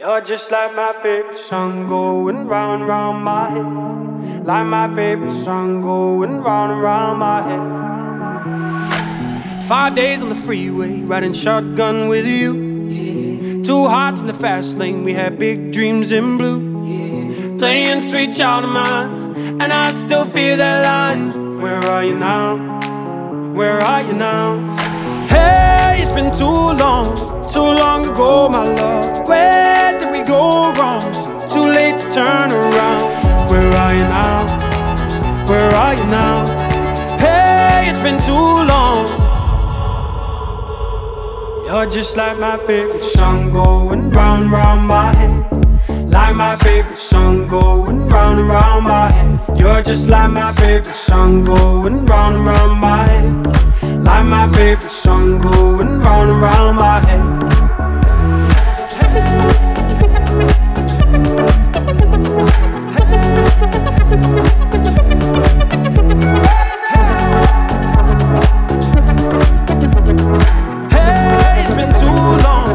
You're just like my favorite song going round and round my head. Like my favorite song going round and round my head. 5 days on the freeway, riding shotgun with you. Yeah. 2 hearts in the fast lane, we had big dreams in blue. Yeah. Playing Sweet Child of Mine, and I still feel that line. Where are you now? Where are you now? Hey, it's been too long ago, my love. Where did we go wrong? Too late to turn around. Where are you now? Where are you now? Hey, it's been too long. You're just like my favorite song going round and round my head. Like my favorite song going round and round my head. You're just like my favorite song going round and round my head. Like my favorite song going round and round my head. Hey, it's been too long.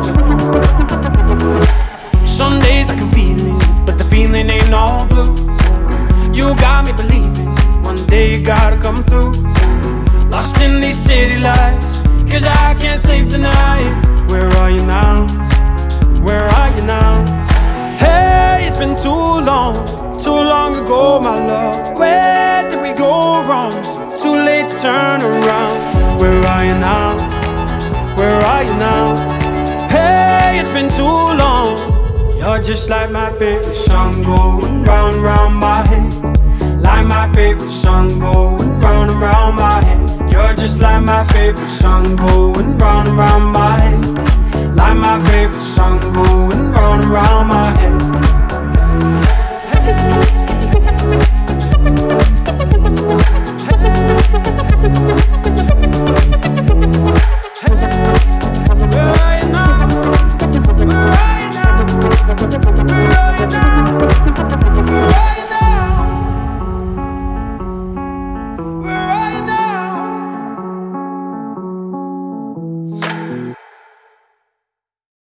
Some days I can feel it, but the feeling ain't all blue. You got me believing one day you gotta come through. Lost in these city lights, cause I can't sleep tonight. Where are you now? Where are you now? Hey, it's been too long ago, my love. Where did we go wrong? Too late to turn around. Where are you now? Where are you now? Hey, it's been too long. You're just like my favorite song going round and round my head. Like my favorite song going round and round my head. You're just like my favorite song going round and round my head. Like my favorite song going round and round.